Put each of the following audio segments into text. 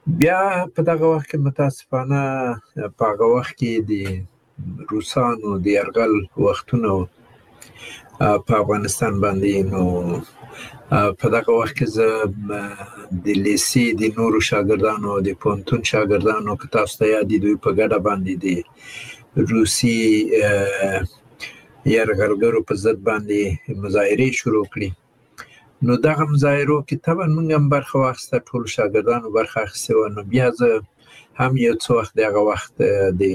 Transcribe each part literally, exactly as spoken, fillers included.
بیا په دغه وخت کې متاسفانه په هغه وخت کې د روسانو د یرغل وختونه په افغانستان باندې، نو په دغه وخت کې زه د لیسې د نورو شاګردانو د پوهنتون شاګردانو که تاسو ته یاد دي، دوی په ګډه باندې د روسي یرغلګرو په ضد باندې مظاهرې شروع کړي. نو دغه مظاهرو کې طبعا موږ هم برخه واخیسته، ټولو شاګردانو برخه اخیستې وه. نو بیا زه هم یو څه وخت د هغه وخت د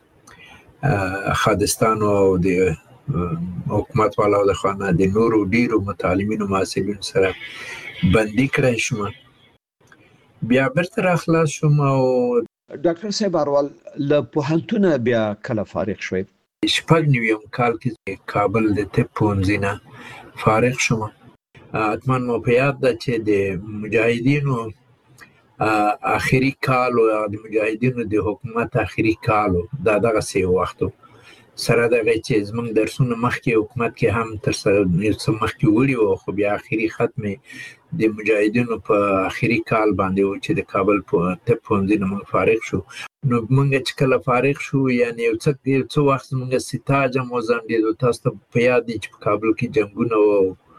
خادستانو او د حکومت والاو د خوا نه د نورو ډېرو متعلمینو محصلینو سره بندي کړی شوم. بیا بیرته راخلاص شوم. او ډاکټر صاحب اروال له پوهنتونه بیا کله فارغ شوئ؟ شپږ نویم کال کې کابل د طب پوهنځي نه فارغ شوم. حتما مو په یاد ده چې د مجاهدینو آخري کال او د مجاهدینو د حکومت آخري کال دا دغسې وخت سره دغه چې زموږ درسونه مخکې حکومت کې هم تر سره یو څه مخکې وړي وو، خو بیا آخري ختم د مجاهدینو په آخري کال باندې و چې د کابل طب پوهنځي نه موږ فارغ شو. نو موږ چې کله فارغ شو، یعنې یو څه یو څه وخت زموږ سیتاج هم وځنډېد. تاسو ته په یاد دي چې په کابل کې جنګونه و،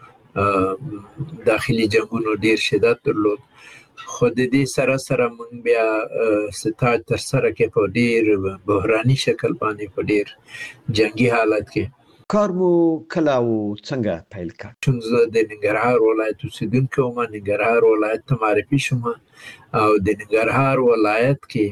داخلي جنګونو ډیر شدت درلود. خو د دې سره سره موږ بیا سټاج تر سره کې په ډیر بحراني شکل باندې په ډیر جنگي حالت کې کار مو کله او څنګه پیل کړ؟ چون زه د ننګرهار ولایت اوسېدونکی وم، ننګرهار ولایت ته معرفي شوم او د ننګرهار ولایت کې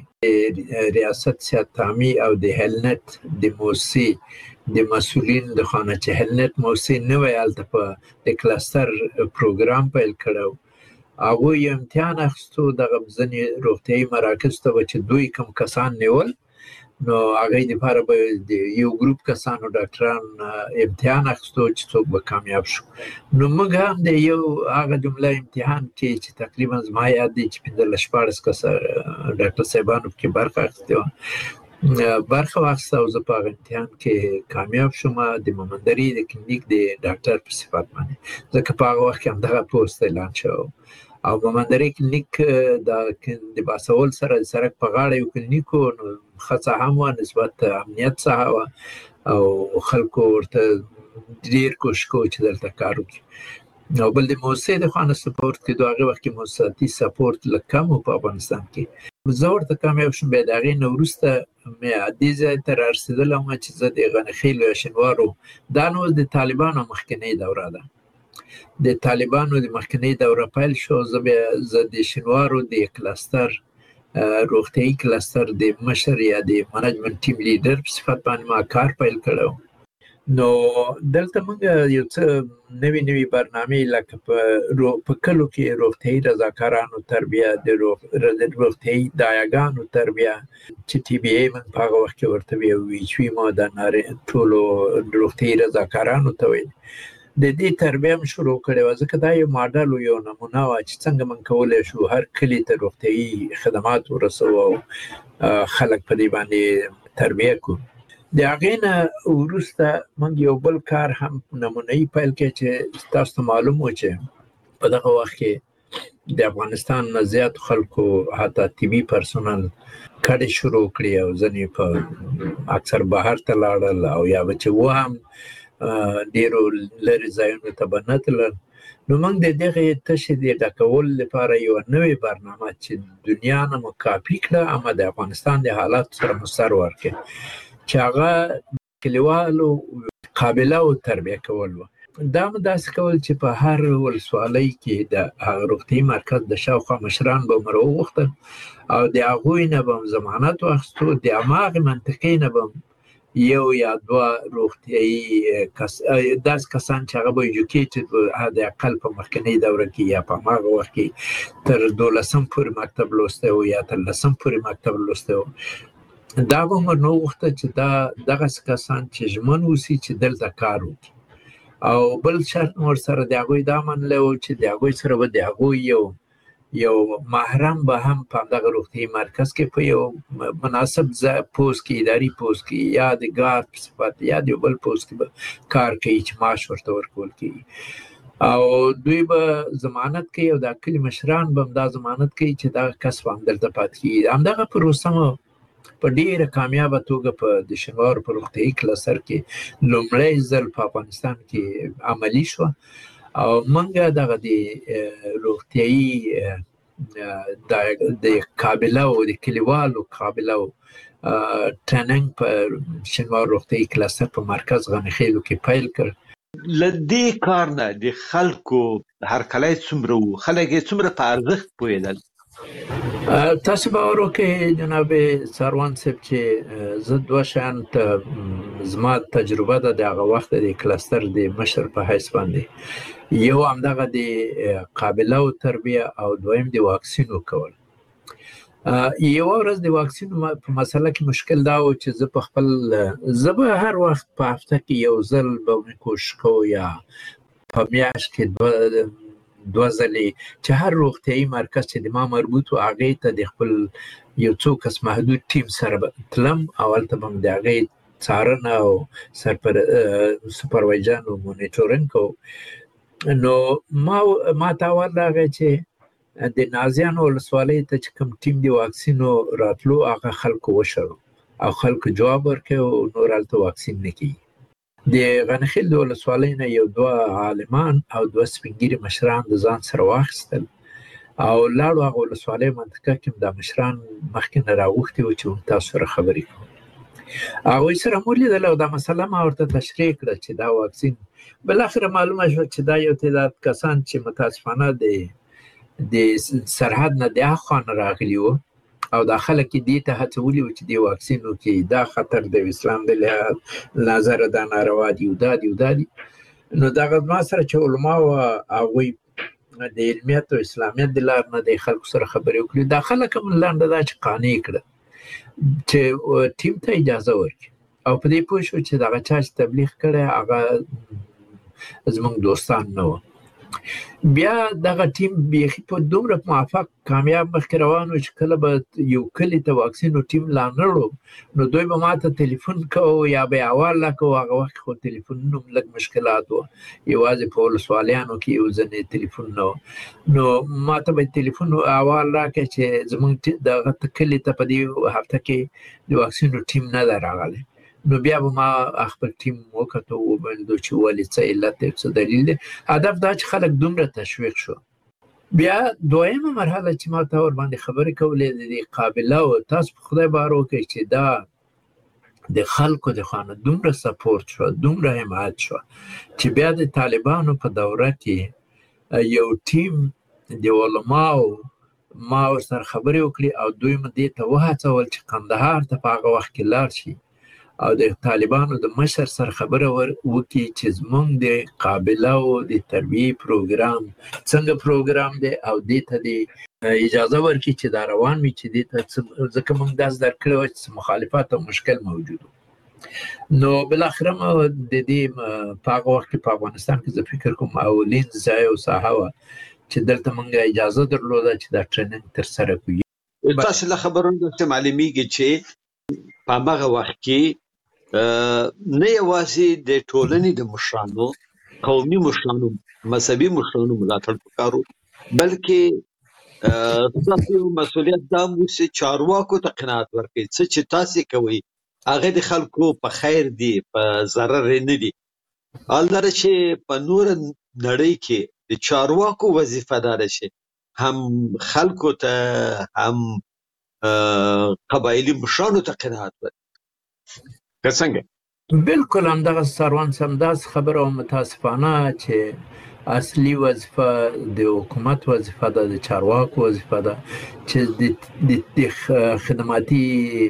ریاست صحت تعمی او د هلنت د موسسې د مسؤلین د خوا نه چې هلنت موسسې نوی هلته په د کلستر پروګرام پیل کړی و، هغوی یو امتحان اخیستو دغه ځینې روغتیایي مراکزو ته به چې دوی کوم کسان نیول، نو هغوی دپاره به د یو ګروپ کسانو ډاکټران امتحان اخیستو چې څوک به کامیاب شو. نو موږ هم د یو هغه جمله امتحان کې چې تقریبا زما یاد دی چې پنځلس شپاړس کسه ډاکټر صاحبانو پکې برخه اخیستې وه، برخه واخیسته او زه په هغه امتحان کې کامیاب شوم د مومندرې د کلینیک د ډاکټر په صفت باندې، ځکه په هغه وخت کې همدغه پوسټ اعلان شوی او مومندرې کلینیک د باسول سره د سړک په غاړه یو کلینیک و، نو ښه ساحه هم وه، نسبت امنیت ساحه وه او خلکو ورته ډېر کوشش کوو چې دلته کار وکړي. او بل د موسسې د خوا نه سپورټ کېدو، هغې وخت کې موسساتي سپورټ لږ کم و په افغانستان کې. زه ورته کامیاب شوم. بیا د هغې نه وروسته مې دې ځای ته رارسېدلی وم چې زه د غنیخیلو یا شینوارو، دا نو د طالبانو مخکینۍ دوره ده، د طالبانو د مخکینۍ دوره پیل شو. زه بیا زه د شینوارو د کلستر روغتیایي کلستر د مشر یا د منیجمنت ټیم لیډر په صفت باندې ما کار پیل کړی و. نو دلته موږ یو څه نوي نوي برنامې لکه په کلو کې روغتیایي رضاکارانو تربیه، د روغتیایي دایاګانو تربیه چې ټي بي اي موږ په هغه وخت کې ورته ویو، ویچ وي ما د ټولو روغتیایي رضاکارانو ته ویل، د دې تربیه هم شروع کړې وه، ځکه دا یو ماډل و، یو نمونه وه چې څنګه موږ کولی شو هر کلي ته روغتیایي خدمات ورسوو او خلک په دې باندې تربیه کړو. د هغې نه وروسته موږ یو بل کار هم نمونه‌ایي پیل کړی چې تاسو ته معلوم و چې په دغه وخت کې د افغانستان نه زیاتو خلکو حتی طبي پرسونل کډې شروع کړي او ځینې په اکثر بهر ته لاړل او یا به چې و هم ډېرو لرې ځایونو ته به نه تلل. نو موږ د دغې تشې د ډکولو لپاره یوه نوې برنامه چې دنیا نه مو کاپي کړه اما د افغانستان د حالاتو سره مو سر ورکړي، چې هغه کلیوالو قابله او تربیه کول و. دا مو داسې کول چې په هر ولسوالۍ کې د روغتیایي مرکز د شاوخوا مشران به مو راوغوښتل او د هغوی نه به م ضمانت واخیستو، د هماغې منطقې نه به یو یا دوه روغتیایي داسې کسان چې هغه به ایجوکیټډ و، حد اقل په مخکینۍ دوره کې یا په هماغه وخت کې تر دولسم پورې مکتب لوستی و یا تر لسم پورې مکتب لوستی و، دا به مو راوغوښته چې دا دغسې کسان چې ژمن اوسي چې دلته کار وکړي. او بل شرط مو ورسره د هغوی دا منلی و چې د هغوی سره به د هغوی یو یو محرم به هم په همدغه روغتیایي مرکز کې په یو مناسب پوست کې، اداري پوست کې یا د ګارد په صفت یا د یو بل پوست کې به کار کوي چې معاش ورته ورکول کېږي. او دوی به ضمانت کوي او د کلي مشران به دا ضمانت کوي چې دا کس به همدلته پاتې کېږي. همدغه پروسه مو په ډېره کامیابه توګه په د شینوارو په روغتیایي کلستر کې لومړی ځل په افغانستان کې عملي شوه او موږ دغه د روغتیایي د قابلو د کلیوالو قابلو ټریننګ په شینوارو روغتیایي کلستر په مرکز غنیخیلو کې پیل کړ. لدې کار نه د خلکو هرکلی څومره وو، خلک یې څومره په ارزښت پوهېدل؟ تاسو باور وکړئ جناب سروان صاحب چې زه دوه شیان ته زما تجربه ده د هغه وخت د کلستر د مشر په حیث باندې، یو همدغه د قابلو تربیه او دویم د واکسینو کول. یوه ورځ د واکسینو په مسله کې مشکل دا و چې زه په خپل زه به هر وخت په هفته کې یو ځل به مې کوشش کوو یا په میاشت کې دوه دوه ځلې چې هر روغتیایي مرکز چې د ما مربوط و هغې ته د خپل یو څو کس محدود ټیم سره به تلم او هلته به م د هغې څارنه او سپرویژن او مونیټورینګ کوو. نو ما ما ته اول راغی چې د نازیانو ولسوالۍ ته چې کوم ټیم د واکسینو راتلو هغه خلکو وشړو او خلکو جواب ورکړ او نور هلته واکسین نه کېږي. د غنیخیل د ولسوالۍ نه یو دوه عالمان او دوه سپین ږیري مشران د ځان سره واخیستل او لاړو هغه ولسوالۍ منطقه کې دا مشران مخکې نه راغوښتي وو چې تاسو سره خبرې کوو. هغوی سره مو لیدل او دا مسله ما ورته تشریح کړه چې دا واکسین بالاخره معلومه شوه چې دا یو تعداد کسان چې متاسفانه د د سرحد نه د هاخوا نه راغلي وو او دا خلک یې دې ته هڅولي وو چې دې واکسین وکړي، دا خطر د اسلام د لحاظ نظره دا ناروا دي او دا دي او دا دي. نو دغه ما سره چې علما وو هغوی د علمیت او اسلامیت د لار نه د خلکو سره خبرې وکړي. دا خلک هم لنډه دا چې قانع کړه چې ټیم ته اجازه ورکړي او په دې پوه شو چې دغه چا چې تبلیغ کړی هغه زموږ دوستان نه وو. بیا دغه ټیم بیخي په دومره موفق کامیاب مخکې روان و چې کله به یو کلي ته واکسینو ټیم لا نړو نو دوی به ما ته تلیفون کوو یا به یې احوال راکوو. هغه وخت خو تلیفونونو هم لږ مشکلات وو، یوازې په ولسوالیانو کې یو ځینې تلیفون نه و. نو ما ته به تلیفون احوال راکړی چې زموږ دغه کلي ته په دې هفته کې د واکسینو ټیم نه ده راغلی. نو بیا به ما خپل ټیم وکتو وویل چې ولې څه علت دی څه دلیل دی. هدف دا چې خلک دومره تشویق شو. بیا دویمه مرحله چې ما ته ورباندې خبرې کولې د قابله و تاسو په خدای باور وکړئ چې دا د خلکو د خوا نه دومره سپورت شو، دومره حمایت شو چې بیا د طالبانو په دوره کې یو ټیم د علماو ما ورسره خبرې وکړې او دوی مې دې ته وهڅول چې قندهار ته په هغه وخت کې لاړ شي او د طالبانو د مشر سره خبره وکړي چې زموږ د قابله او د تربیې پروګرام څنګه پروګرام دی او دې ته د اجازه ورکړي چې دا روان وي چې دې ته ځکه موږ داسې درکړی وه چې مخالفت او مشکل موجود و. نو بالاخره ما د دې په هغه وخت کې په افغانستان کې زه فکر کوم اولین ځای او ساحه وه چې دلته موږ اجازه درلوده چې دا ټریننګ ترسره کړو. تاسو له خبرونو داسې معلومیږي چې په هماغه وخت کې نه یوازې د ټولنې د مشرانو، قومي مشرانو، مذهبي مشرانو ملاتړ پکار و، بلکې تاسو مسؤلیت دا و چې چارواکو ته قناعت ورکړئ څه چې تاسې کوئ هغه د خلکو په خیر دی، په ضرر نه دی. حال دا چې په نور نړۍ کې د چارواکو وظیفه دا ده چې هم خلکو ته هم قبایلي مشرانو ته قناعت ورکړي. که څنګه؟ بالکل همدغه سروان صاحب داسې خبره او متاسفانه چې اصلي وظیفه د حکومت وظیفه ده، د چارواکو وظیفه ده چې د خدماتي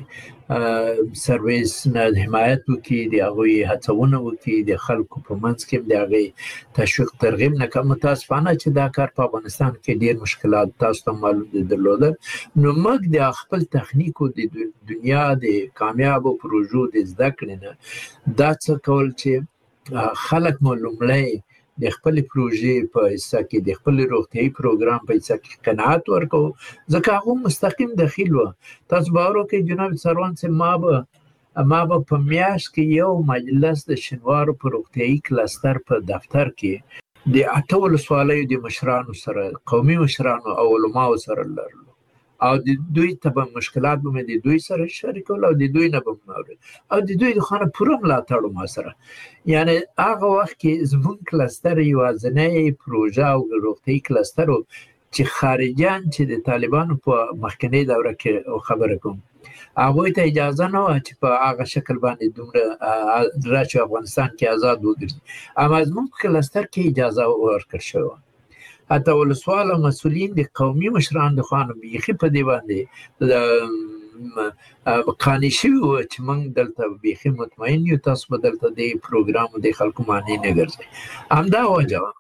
سرویس نه حمایت وکړي، د هغوی هڅونه وکړي، د خلکو په منځ کې د هغې تشویق ترغیب نه کړي. متاسفانه چې دا کار په افغانستان کې ډېر مشکلات تاسو ته معلوم دي درلودل. نو موږ د خپل تخنیکو د دنیا د کامیابو پروژو د زده کړې نه دا څه کول چې خلک مو لومړی د خپل پروژې په حصه کې د خپل روغتیایي پروګرام په حصه کې قناعت ورکوو، ځکه هغه مستقیم دخیل وه. تاسو باور وکړئ جناب سروان صاحب ما به ما به په میاشت کې یو مجلس د شینوارو په روغتیایي کلستر په دفتر کې د اته ولسوالیو د مشرانو سره، قومي مشرانو او علماو سره لرلو، او د دوی ته به مشکلات به مې د دوی سره شریکول او د دوی نه به مې او د دوی د خانه پوره ملاتړ ما سره. یعنی هغه وخت کې زمونږ کلستر یوازینی پروژه او روغتیایي کلستر و چې خارجیان چې د طالبانو په مخکنۍ دوره کې خبره کوم هغوی ته اجازه نه وه چې په هغه شکل باندې دومره راشي افغانستان کې آزاد وګرځي، اما زمونږ په کلستر کې اجازه ورکړل شوې وه. حتی ولسوال او مسؤلین د قومي مشران د خانه بیخي په دې باندې قانع شوي وو چې موږ دلته بیخي مطمئن یو تاسو به دلته د پروګرام د خلکو معنی نه ګرځئ. همدا وجه وه.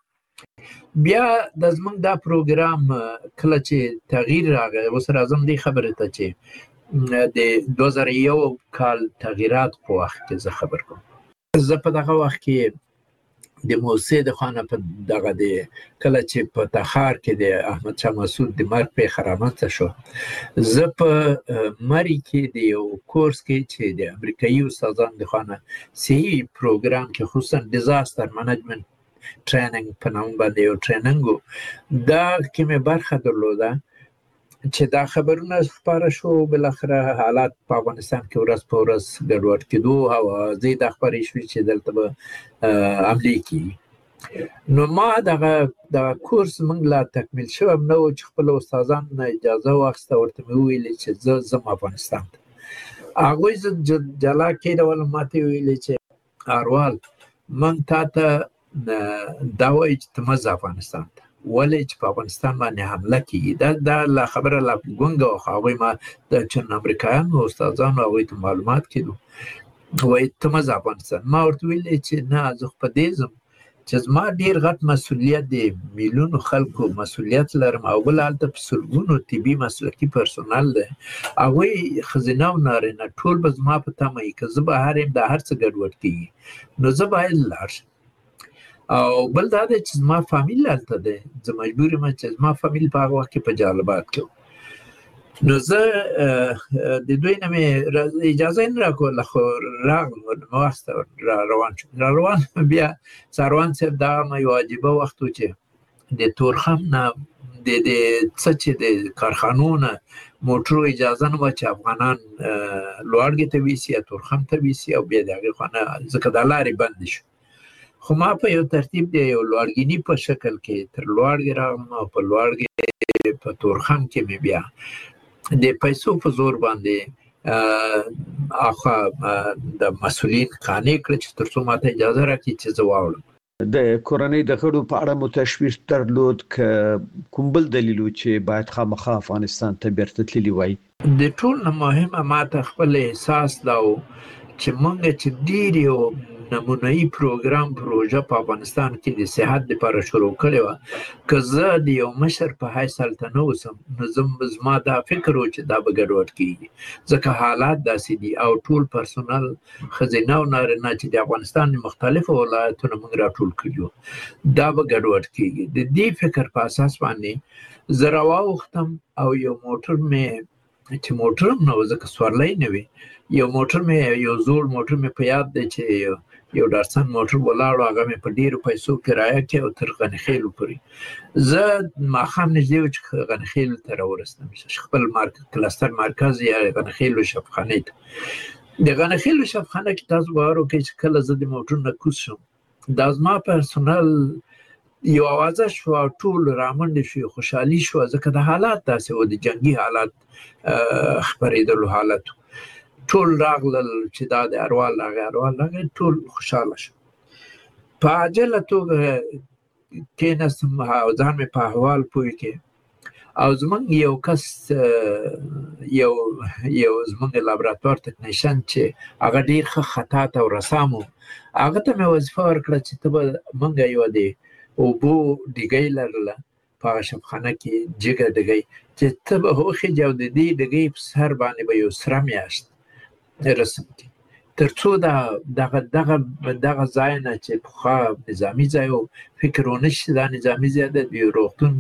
بیا د زموږ دا پروګرام کله چې تغییر راغی، اوس راځم دې خبرې ته چې د دوه زره یو کال تغییرات په وخت کې زه خبر کوم. زه په دغه وخت کې د موسسې د خانه په دغه د کله چې په تخار کې د احمد شاه مسعود د مرګ پیښه رامنځته شو، زه په مري کې د یو کورس کې چې د امریکایي استادانو د خانه صحي پروګرام کې خصوصا ډیزاستر منیجمنت ټریننګ په نوم باندې یو ټریننګ و، دا کې مې برخه درلوده چې دا خبرونه خپاره شو. بالاخره حالات په افغانستان کې ورځ په ورځ ګډوډ کېدو او اوازې دا خپرې شوې چې دلته به حملې کېږي. نو ما دغه دغه کورس موږ لا تکمیل شوی نه و چې خپلو استادانو نه اجازه واخیسته، ورته مې وویلې چې زه ځم افغانستان ته. هغوی زه جلا کېدولم، ما ته یې ویلې چې اروال موږ تا ته دا وایي چې ته مه ځه افغانستان ته، ولې چې په افغانستان باندې حمله کېږي. دا دا لا خبره لا ګونګه وه، خو هغوی ما د چند امریکایانو استادانو هغوی ته معلومات کېدو، وایي ته مه ځه افغانستان. ما ورته ویلې چې نه، زه خو په دې ځم چې زما ډېر غټ مسؤلیت د میلیونو خلکو مسؤلیت لرم، او بل هلته په سلګونو طبي مسلکي پرسونل دی، هغوی ښځینه او نارینه ټول به زما په تمه وي که زه بهر یم دا هر څه ګډوډ کېږي، نو زه باید لاړ شم. او بل دا دی چې زما فامیل هلته دی، زه مجبور یم چې زما فامیل په هغه وخت کې په جلالاباد کې و. نو زه د دوی نه مې اجازه نه راکوله، خو راغلم، مې واخیسته، را روان شوم. را روان بیا سروان صاحب دا یو عجیبه وخت و چې د تورخم نه د څه چې د کارخانو نه موټرو اجازه نه وه چې افغانان لوړګي ته ویسي یا تورخم ته ویسي، او بیا د هغې خوا نه ځکه دا لارې بندې شو. خو ما په یو ترتیب د یو لوړګیني په شکل کې تر لوړګي راغلم، او په لوړګي په تورخم کې مې بیا د پیسو په زور باندې اخوا د مسؤلین قانع کړ چې تر څو ماته اجازه راکړي چې زه واوړم. د کورنۍ د غړو په اړه مو تشویش درلود که کوم بل دلیل و چې باید خامخا افغانستان ته بیرته تللي وای؟ د ټول نه مهمه ماته خپل احساس دا و چې موږ چې ډېر یو نمونه‌ایي پروګرام پروژه په افغانستان کې د صحت لپاره شروع کړې وه، که زه د یو مشر په حیث هلته نه اوسم نو زما دا فکر و چې دا به ګډوډ کېږي، ځکه حالات داسې دي او ټول پرسونل ښځینه او نارینه چې د افغانستان د مختلفو ولایتونو موږ راټول کړي وو، دا به ګډوډ کېږي. د دې فکر په اساس باندې زه راواوښتم او یو موټر مې چې موټر هم نه و ځکه سورلی نه وي، یو موټر مې یو زوړ موټر مې په یاد دی چې یو ډارسن موټر ولاړو، هغه مې په ډېرو پیسو کرایه کې او تر غنیخیلو پورې. زه ماښام نږدې و چې غنیخیلو ته راورسېدم، خپل کلستر مرکز یا غنیخیلو شفخانې ته. د غنیخیلو شفخانه کې تاسو باور وکړئ چې کله زه د موټر نه کوز شم، دا زما پرسونل یو اوازه شو، ټول رامنډې شو، خوشحالي شوه، ځکه د حالات داسې و، د جنګي حالات خپرېدلو حالت و. ټول راغلل چې دا د اروال راغی، اروال راغی، ټول خوشحاله شو. په عاجله توګه کېناستم او ځان مې په احوال پوه کې، او زموږ یو کس یو یو زموږ لابراتوار تکنیشن چې هغه ډېر ښه خطاط او رسام و، هغه ته مې وظیفه ورکړه چې ته به موږ یوه د اوبو ډیګۍ لرله په هغه شفخانه کې، جګه ډیګۍ، چې ته به وخېږې او د دې ډیګۍ په سر باندې به یو سره میاشت رسم کړي، تر څو دغه دغه دغه ځای نه چې پخوا نظامي ځای و فکر ونه شي دا نظامي ځای دی، د یو روغتون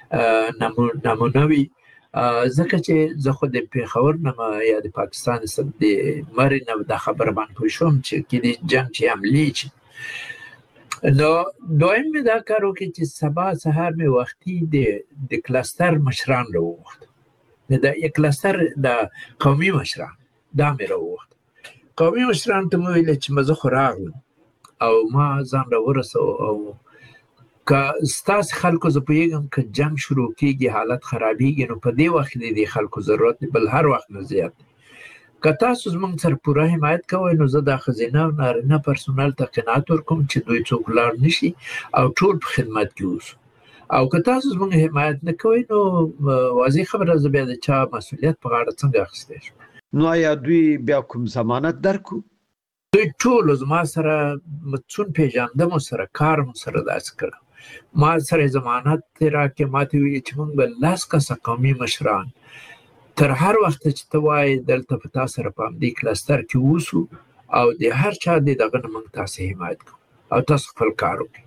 نمونه وي، ځکه چې زه خو د پېښور نه یا د پاکستان د مرې نه دا خبره باندې پوه شوم چې کېدای جنګ چې حملې شي. نو دویم مې دا کار وکړي چې سبا سهار مې وختي د د کلستر مشران راوغوښت د یک کلستر د قومي مشران دا مې راوغوښت قومي مشران ته مې ویل چې مزه خو راغلم او ما ځان راورسو او که ستاسې خلکو زه پوهېږم که جنګ شروع کېږي حالت خرابېږي نو په دې وخت کې د دې خلکو ضرورت دی بل هر وخت نه زیات دی که تاسو زموږ سره پوره حمایت کوئ نو زه دا ښځینه او نارینه پرسونل ته قناعت ورکوم چې دوی څوک ولاړ نه شي او ټول په خدمت کې اوسو او که تاسو زموږ حمایت نه کوئ نو واضح خبره زه بیا د چا مسؤلیت په غاړه څنګه اخیستی شم نو آیا دوی بیا کوم ضمانت درکو دوی ټولو زما سره څون پېژانده مو سره کار مو سره داسې کړی ما سره ضمانت راکړې ما ته ویلي چې موږ به لس کسه قومي مشران تر هر وخت چې ته وایې دلته په تا سره په همدې کلستر کې اوسو او د هر چا د دغه نه موږ تاسې حمایت کوو او تاسو خپل کار وکړئ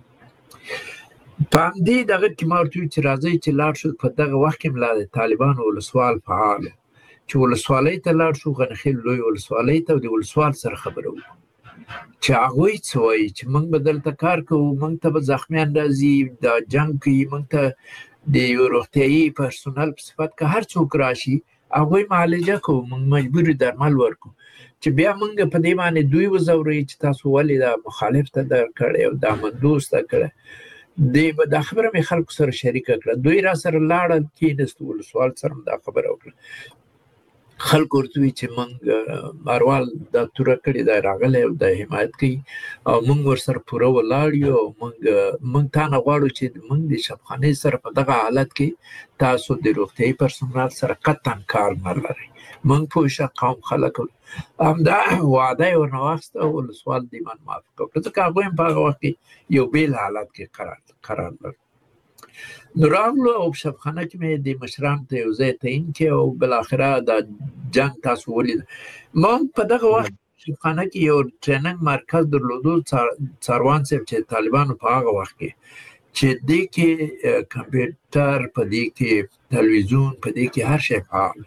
په همدې دغه کې ما ورته ویل چې راځئ چې لاړ شو په دغه وخت کې ملا د طالبانو ولسوال فعال چې ولسوالۍ ته لاړ شو غنخیل لوی ولسوالۍ ته او د ولسوال سره خبره وکړو چې هغوی څه وایي چې موږ به دلته کار کوو موږ ته به زخمیان راځي دا جنګ کوي موږ ته د یو روغتیایي پرسونل په صفت که هر څوک راشي هغوی معالجه کوو موږ مجبوري درمل ورکو چې بیا موږ په دې باندې دوی وځوروي چې تاسو ولې دا مخالف ته در کړی او دا مندوز ته کړی دی به دا خبره مې خلکو سره شریکه کړه دوی را سره لاړل کېناستو ولسوال سره دا خبره وکړه خلکو ورته وي چې موږ مروال دا توره کړې دا راغلی او دا حمایت کوي او موږ ورسره پوره ولاړ یو او موږ موږ تا نه غواړو چې موږ د شبخانې سره په دغه حالت کې تاسو د روغتیایي پرسونل سره قطعا کار نه لرئ موږ پوه شه قوم خلک همدا وعده یې ورنه واخیسته او ولسوال دې باندې موافقه وکړه ځکه هغوی هم په هغه وخت کې یو بیل حالت کې قرار قرار لرل نو راغلو او په شبخانه کې مې د مشرانو ته یو ځای تعیین کړې او بالاخره دا جنګ تاسو ولید ما په دغه وخت شبخانه کې یو ټریننګ مرکز درلودو څاروان صاحب چې طالبانو په هغه وخت کې چې دې کې کمپیوټر په دې کې تلویزیون په دې کې هر شی فعال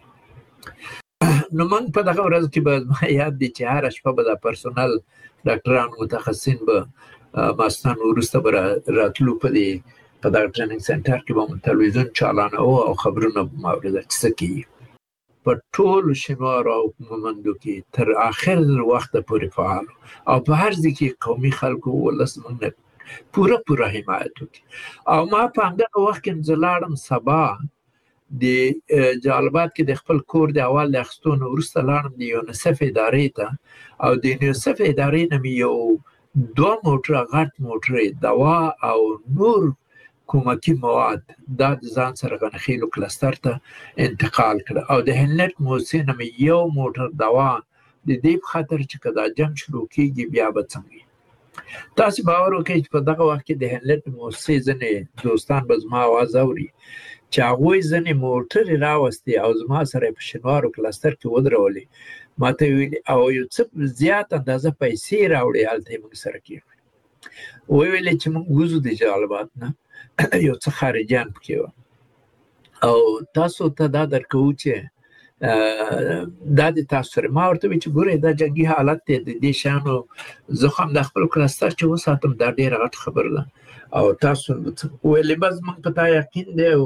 نو موږ په دغه ورځ کې به ما یاد دي چې هره شپه به دا پرسونل ډاکټران متخصصین به ماستان وروسته به راتلو په دې په دغه ټریننګ سنټر کې به مو تلویزیون چالانه او خبرونه به مو اورېده چې څه کېږي په ټولو شینوارو او مومندو کې تر آخر وخته پورې فعال او په هر ځای کې قومي خلکو ولس موږ نه پوره پوره حمایت وکړي او ما په همدغه وخت کې زه لاړم سبا د جلالآباد کې د خپل کور د اول د اخیستو نه وروسته لاړم د یونیسف ادارې ته او د یونیسف ادارې نه مې یو دوه موټره غټ موټرې دوا او نور کومکی مواد دا د ځان سره غنخیلو کلستر ته انتقال کړه او د هلنټ موسسې نه مې یو موټر دوا د دې په خاطر چې که دا جنګ شروع کېږي بیا به څنګه تاسې باور وکړئ چې په دغه وخت کې د هلنټ موسسې ځینې دوستان به زما اواز اوري چې هغوی ځینې موټرې راوستې او زما سره یې په شینوارو کلستر کې ودرولې ما ته ویلي او یو څه زیات اندازه پیسې راوړې هلته یې موږ سره کېږي وویلې چې موږ وځو د جلالآباد نه یو څه خارجیان پکې وو او تاسو ته دا درکوو چې دا د تاسو سره ما ورته ویل چې ګورئ دا جنګي حالت دی د دې شیانو زه خو هم د خپل کلستر چې وساتم دا ډېره غټ خبره ده او تاسو ویلې بس موږ په تا یقین دی او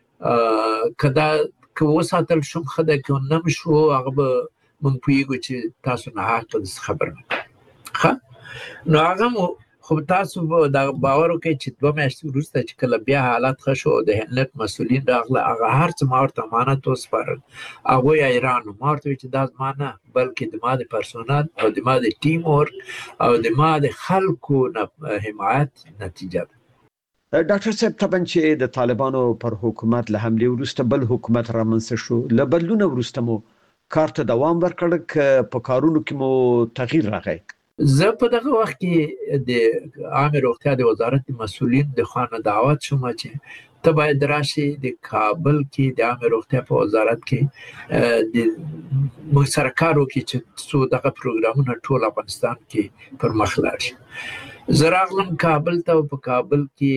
که دا که وساتل شوم ښه ده که نه م شو هغه به موږ پوهېږو چې تاسو ناحقه داسې خبره نه ښه نو هغه مو خو تاسو دا باور وکړئ چې دوه میاشتې وروسته چې کله بیا حالت ښه شو د هلنټ مسؤلین راغله هغه هر څه ما ورته امانت وسپارل هغوی حیران وو ما ورته ویل چې دا زما نه بلکې د ما د پرسونل او د ما د ټیم ورک او د ما د خلکو حمایت نتیجه ده ډاکټر صاحب طبعا چې د طالبانو پر حکومت له حملې وروسته بل حکومت رامنځته شو له بدلونه وروسته مو کار ته دوام ورکړ که په کارونو کې مو تغییر راغی زه په دغه وخت کې د عامه روغتیا د وزارت مسؤلین د خوا نه دعوت شوم چې ته باید راشې د کابل کې د عامه روغتیا په وزارت کې د موږ سره کار وکړي چې څو دغه پروګرامونه ټول افغانستان کې پر مخ لاړ شي زه راغلم کابل ته او په کابل کې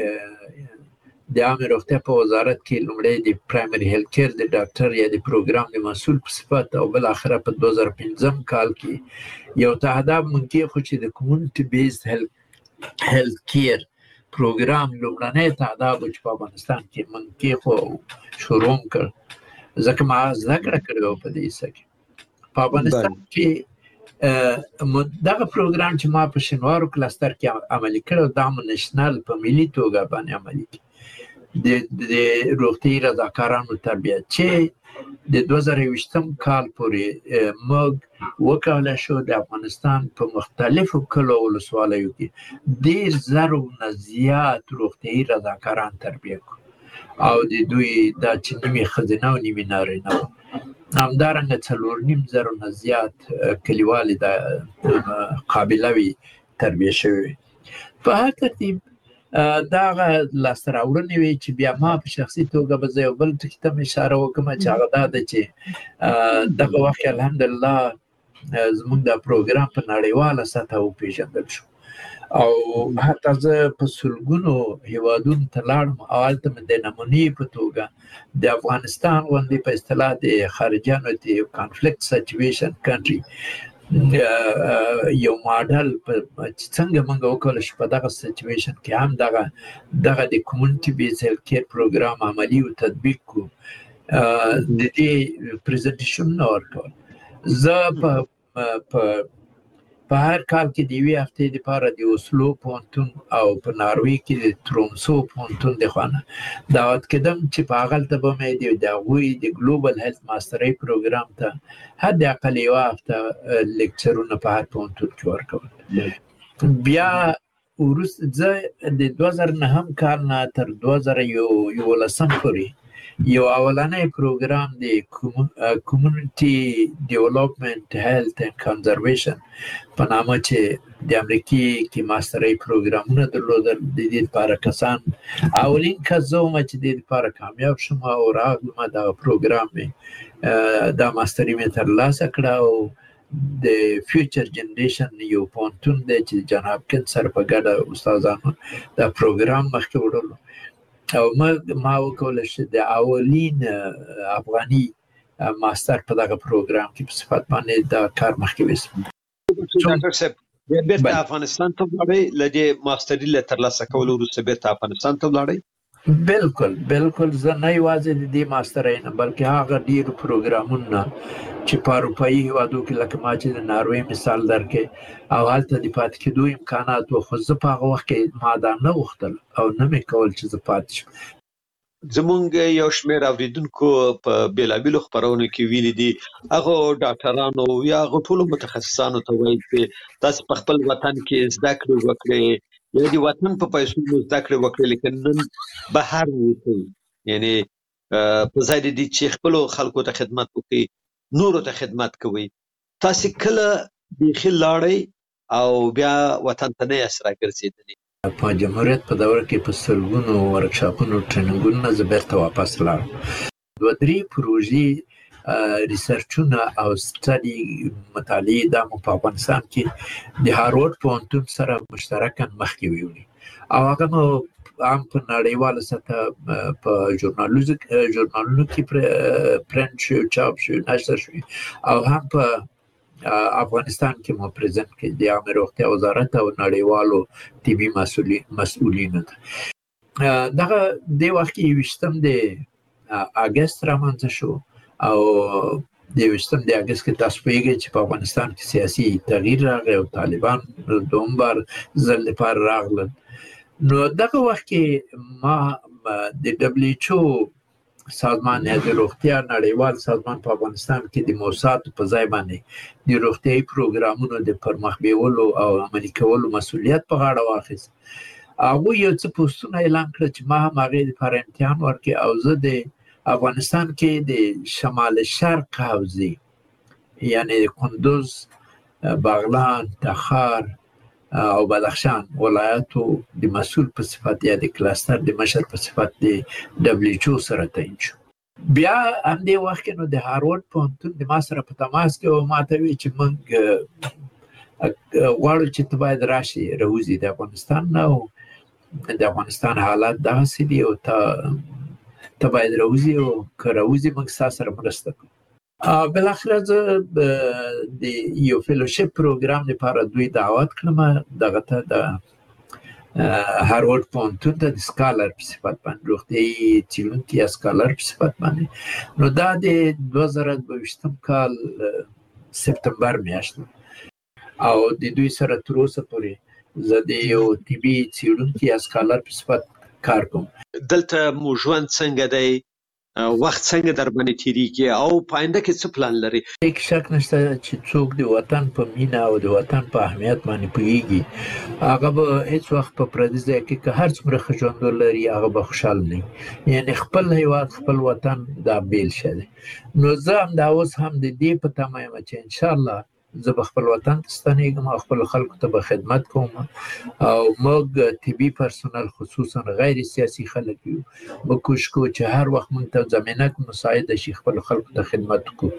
د عامه روغتیا په وزارت کې لومړی د پرایمري هیلث کیر د ډاکټر یا د پروګرام د مسؤل په صفت او بالاخره په دوه زره پنځم کال کې یو تهداب مونږ کې خو چې د کمیونټي بیسډ هیلث هیلث کیر پروګرام لومړنی تعداد چې په افغانستان کې من کې خو شروع کړ ځکه ما زده کړه کړې وه په دې څه کې په افغانستان کې دغه پروګرام چې ما په شینوارو کلستر کې عملي کړی دا مو نشنل په ملي توګه باندې عملي کړي د روغتیايي رضاکارانو تربیت چې د دوه زره یوویشتم کال پورې موږ وکولی شو د افغانستان په مختلفو کلو ولسوالیو کې ډېر زرو نه زیات روغتیايي رضاکاران تربیه کړو او د دوی دا چې نیمې ښځینه او نیمې نارینه وو همدارنګه څلور نیم زرو نه زیات کلیوالې د قابله وي تربیه شوې وي په هر ترتیب دغه لاسته راوړنې وې چې بیا ما په شخصي توګه به زه یو بل ټکي ته م اشاره وکړم چې هغه دا ده چې دغه وخت کې الحمدلله زموږ دا پروګرام په نړیواله سطحه وپېژندل شو او حتی زه په سلګونو هیوادونو ته لاړم او هلته مې د نمونې په توګه د افغانستان غوندې په اصطلاح د خارجیانو د کانفلیکټ سچویشن کنټري یو ماډل چې څنګه موږ وکولی شو په دغه سچویشن کې هم دغه دغه د کمیونټي بیز هیلث کیر پروګرام عملي او تطبیق کړو د دې پریزنټیشنونه ورکول زه په په هر کال کې د یوې هفتې دپاره د اوسلو پوهنتون او په ناروې کې د ترومسو پوهنتون د خوا نه دعوت کېدم چې په هغلته به مې د هغوی د ګلوبل هیلث ماسټرۍ پروګرام ته حد اقل یوه هفته لیکچرونه په هر پوهنتون کې ورکول بیا وروسته زه د دوه زره نهم کال نه تر دوه زره یولسم پورې یو اولنی پروګرام د کمیونټي ډیولپمنټ هیلث اینډ کنزرویشن په نامه چې د امریکې کې ماسټرۍ پروګرامونه درلودل د دې لپاره کسان اولین کس زه وم چې د دې لپاره کامیاب شوم او راغلم دغه پروګرام مې دا ماسټري مې ترلاسه کړه او د فیوچر جنریشن یو پوهنتون دی چې جان هاپکینز سره په ګډه استادانو دا پروګرام مخکې وړلو او ما وکولی شو د اولین افغاني ماستر په دغه پروګرام کې په صفت باندې دا کار مخکې ویسم ډاکټر صاحب بیرته افغانستان ته ولاړئ له دې ماستري له ترلاسه کولو وروسته بیرته افغانستان ته ولاړئ بالکل بالکل زه نه یوازې د دې ماسترۍ نه بلکې هغه ډېرو پروګرامونه چې په اروپایي هېوادو کې لکه ما چې د ناروې مثال درکړې او هلته د پاتې کېدو امکانات و خو زه په هغه وخت کې ما دا نه غوښتل او نه مې کول چې زه پاتې شم زمونږ یو شمېر اورېدونکو په بېلابېلو خپرونو کې ویلي دي هغو ډاکټرانو یا هغو ټولو متخصصانو ته وایي چې تاسې په خپل وطن کې زده کړې وکړئ یا د وطن په پیسو مو زده کړې وکړئ لیکن نن بهر ووځئ یعنې په ځای د دې چې خپلو خلکو ته خدمت وکړئ نورو ته خدمت کوئ تاسې کله بیخي لاړئ او بیا وطن ته نه یاست راګرځېدلي په جمهوریت په دوره کې په سلګونو ورکشاپونو ټریننګونو زه بیرته واپس لاړم دوه درې پروژې ریسرچونه او سټډي مطالعې دا مو په افغانستان کې د هارورډ پوهنتون سره مشترکاً مخکې ویولي او هغه مو هم په نړیواله سطحه په ژورنالونو کې پرنټ شو چاپ شو نشر شو او هم په افغانستان کې مو پریزنټ کړي د عامه روغتیا وزارت او نړیوالو طبي مسؤلینو ته دغه دې وخت کې یوویشتم د اګست رامنځته شو او د یوویشتم د اګست کې تاسو پوهېږئ چې په افغانستان کې سیاسي تغییر راغی او طالبان دوم بار ځل لپاره راغلل نو دغه وخت کې ما د ډبلیو ایچ او سازمان د روغتیا نړیوال سازمان په افغانستان کې د موسساتو په ځای باندې د روغتیايي پروګرامونو د پرمخ بیولو او عملي کولو مسؤلیت په غاړه واخیست هغوی یو څه پوسټونه اعلان کړه چې ما هم هغې لپاره امتحان ورکړې او زه د افغانستان کې د شمال شرق حوزې یعنې کندوز بغلان تخار او بدخشان ولایاتو د مسؤل په صفت یا د کلاستر د مشر په صفت د ډبلیو ایچ او سره تعیین شو بیا همدې وخت کې نو د هارورډ پوهنتون د ما سره په تماس کې او ما ته ویل چې موږ غواړو چې ته باید راشې راوځې د افغانستان نه او د افغانستان حالات دغسې دي او ته ته باید راوځې او که راوځې موږ ستا سره مرسته کوو بالاخره زه د یو فیلوشپ پروګرام لپاره دوی دعوت کړم دغه ته د هارورډ پوهنتون ته د سکالر په صفت باندې روغتیایي څېړونکي یا سکالر په صفت باندې. نو دا د دوه زره دوهویشتم کال سپتمبر میاشت او د دوی سره تر اوسه پورې زه د یو طبي څېړونکي یا سکالر په صفت کار کوم. دلته مو ژوند څنګه دی؟ وخت څنګه در باندې تیریږي او په آینده کې څه پلان لري؟ هیڅ شک نشته چې څوک د وطن په مینه او د وطن په اهمیت باندې پوهیږي هغه به هیڅ وخت په پردي ځای کې که هر څومره ښه ژوند ولري هغه به خوشحاله نه وي. یعنې خپل هیواد خپل وطن دا بیل شه دی. نو زه همدا اوس هم د دې په تمه یم چې انشاءالله زه به خپل وطن ته ستنېږم او خپل خلکو ته به خدمت کوم او موږ طبي پرسونل خصوصا غیر سیاسي خلک یو موږ کوشش کوو چې هر وخت موږ ته زمینه مساعده شي خپل خلکو ته خدمت وکړو.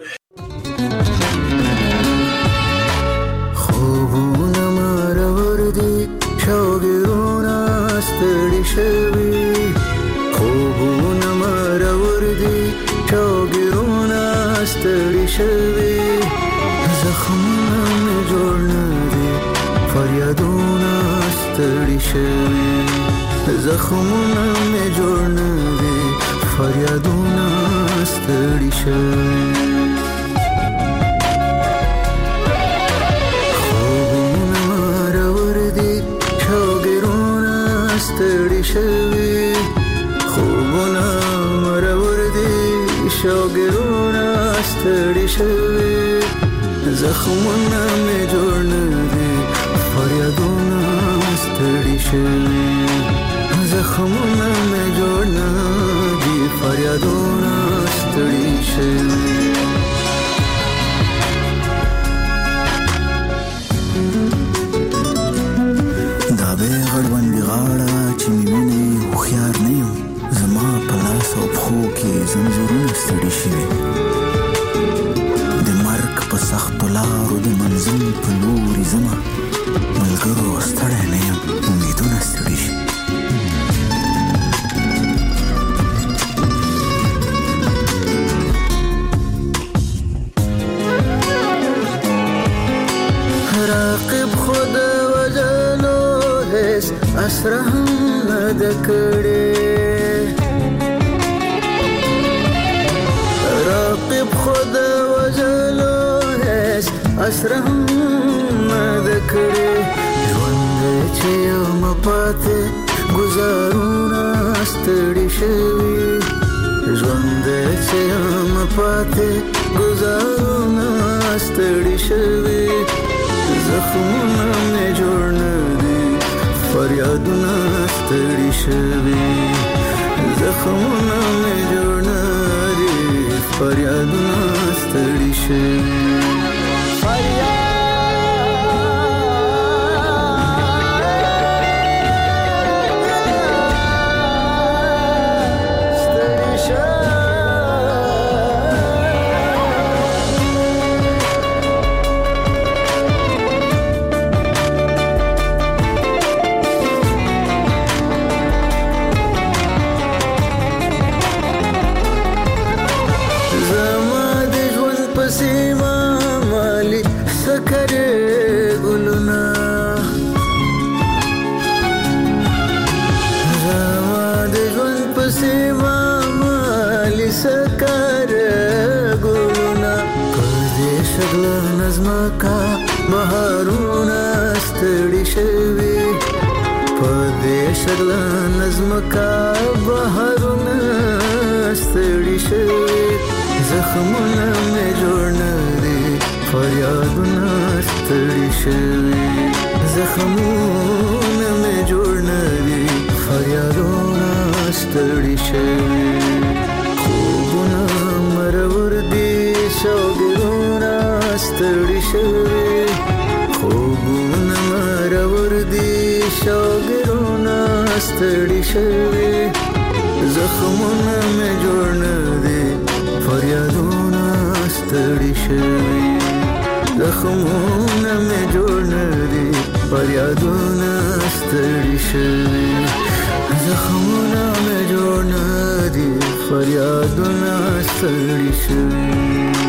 خوبونه مرور دي شوګرونه ستړي شوي خوبونه مرور دي شوګرونه ستړي شوي زخمونه مې جوړ نه دي فریادونه ستړي شوي زخمونه مې جوړ نه دي فریادونه ستړي شوي خوبونه مرور دي شوګرونه ستړي شوي خوبونه مرور دي شوګرونه ستړي شوي زخمونه مې جوړ نه دي فریادونه ستړي شوي زخمونه مې جوړ نه دي فریادونه ستړي شوي دا به غړوندې غاړه چې مې وینې هوښیار نه یم زما په لاس او پښو کې زنځیرونه ستړي شوي په سختو لارو د منزل په لوري ځمه ملګرو ستړی نه یم امیدونه ستړي شي راقب خود وجلو هیڅ اسره هم نه ده کړې راقب خود وجلو اسره هم نه کړې ژوند چې یم پاتې ګزارونه ستړي شوي ژوند چې یم پاتې ګزارونه ستړي شوي زخمونه مې جوړ نه دي فریادونه ستړي شوي زخمونه مې جوړ نه دي فریادونه ستړي شوي نظمکا بهارونه ستړي شوي په دې شغل نظمکا بهارونه ستړي شوي زخمونه مې جوړ نه دي فریادونه ستړي شوي زخمونه مې جوړ نه دي فریادونه ستړي شوي خوبونه مرور دي شوګرونه ستړي شوي خوبونه مرور دي شوګرونه ستړي شوي زخمونه مې جوړ نه دي فریادونه ستړي شوي زخمونه مې جوړ نه دي فریادونه ستړي شوي زخمونه مې جوړ نه دي فریادونه ستړي شوي